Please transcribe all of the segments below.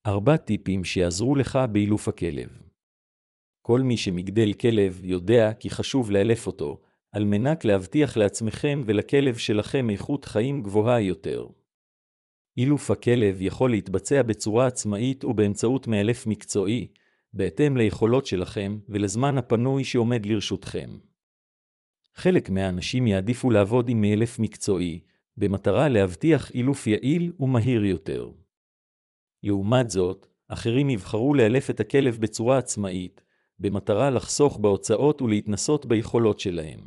4 טיפים שיעזרו לך באילוף הכלב. כל מי שמגדל כלב יודע כי חשוב לאלף אותו, על מנת להבטיח לעצמכם ולכלב שלכם איכות חיים גבוהה יותר. אילוף הכלב יכול להתבצע בצורה עצמאית או באמצעות מאלף מקצועי, בהתאם ליכולות שלכם ולזמן הפנוי שעומד לרשותכם. חלק מהאנשים יעדיפו לעבוד עם מאלף מקצועי, במטרה להבטיח אילוף יעיל ומהיר יותר. לעומת זאת, אחרים יבחרו לאלף את הכלב בצורה עצמאית, במטרה לחסוך בהוצאות ולהתנסות ביכולות שלהם.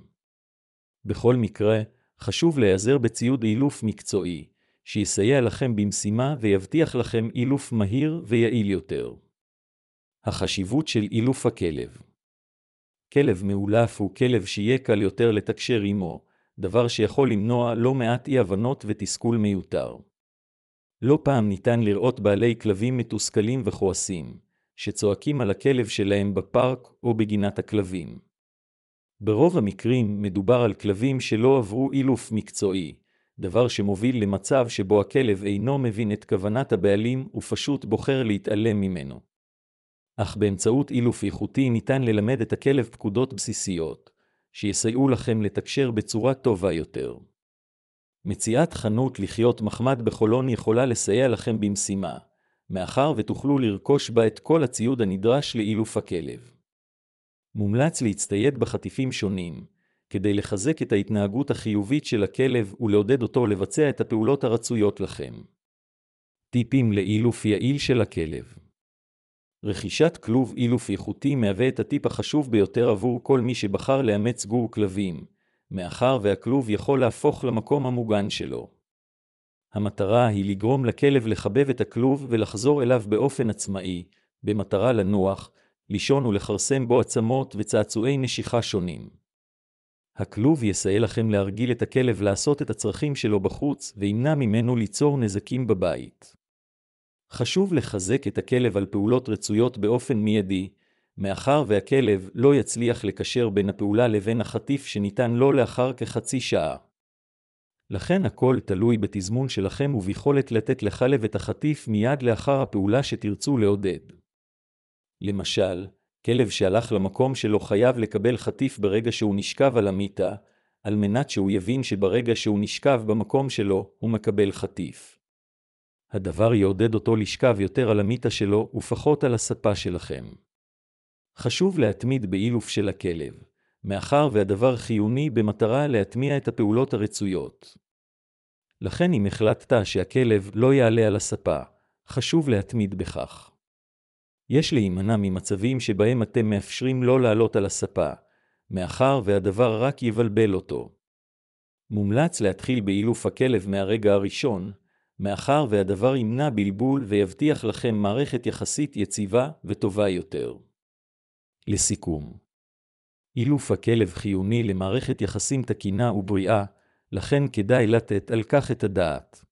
בכל מקרה, חשוב להיעזר בציוד אילוף מקצועי, שיסייע לכם במשימה ויבטיח לכם אילוף מהיר ויעיל יותר. החשיבות של אילוף הכלב. כלב מאולף הוא כלב שיהיה קל יותר לתקשר עמו, דבר שיכול למנוע לא מעט אי-הבנות ותסכול מיותר. לא פעם ניתן לראות בעלי כלבים מתוסכלים וכועסים, שצועקים על הכלב שלהם בפארק או בגינת הכלבים. ברוב המקרים מדובר על כלבים שלא עברו אילוף מקצועי, דבר שמוביל למצב שבו הכלב אינו מבין את כוונת הבעלים ופשוט בוחר להתעלם ממנו. אך באמצעות אילוף איכותי ניתן ללמד את הכלב פקודות בסיסיות, שיסייעו לכם לתקשר בצורה טובה יותר. מציאת חנות לחיות מחמד בחולון יכולה לסייע לכם במשימה, מאחר ותוכלו לרכוש בה את כל הציוד הנדרש לאילוף הכלב. מומלץ להצטייד בחטיפים שונים, כדי לחזק את ההתנהגות החיובית של הכלב ולעודד אותו לבצע את הפעולות הרצויות לכם. טיפים לאילוף יעיל של הכלב. רכישת כלוב אילוף איכותי מהווה את הטיפ החשוב ביותר עבור כל מי שבחר לאמץ גור כלבים, מאחר והכלוב יכול להפוך למקום המוגן שלו. המטרה היא לגרום לכלב לחבב את הכלוב ולחזור אליו באופן עצמאי, במטרה לנוח, לישון ולחרסם בו עצמות וצעצועי נשיכה שונים. הכלוב יסייע לכם להרגיל את הכלב לעשות את הצרכים שלו בחוץ וימנע ממנו ליצור נזקים בבית. חשוב לחזק את הכלב על פעולות רצויות באופן מיידי, מאחר והכלב לא יצליח לקשר בין הפעולה לבין החטיף שניתן לו לאחר כחצי שעה. לכן הכל תלוי בתזמון שלכם וביכולת לתת לכלב את החטיף מיד לאחר הפעולה שתרצו לעודד. למשל, כלב שהלך למקום שלו חייב לקבל חטיף ברגע שהוא נשכב על המיטה, על מנת שהוא יבין שברגע שהוא נשכב במקום שלו הוא מקבל חטיף. הדבר יעודד אותו לשכב יותר על המיטה שלו ופחות על הספה שלכם. חשוב להתמיד באילוף של הכלב, מאחר והדבר חיוני במטרה להטמיע את הפעולות הרצויות. לכן אם החלטת שהכלב לא יעלה על הספה, חשוב להתמיד בכך. יש להימנע ממצבים שבהם אתם מאפשרים לא לעלות על הספה, מאחר והדבר רק יבלבל אותו. מומלץ להתחיל באילוף הכלב מהרגע הראשון, מאחר והדבר ימנע בלבול ויבטיח לכם מערכת יחסית יציבה וטובה יותר. לסיכום, אילוף הכלב חיוני למערכת יחסים תקינה ובריאה, לכן כדאי לתת על כך את הדעת.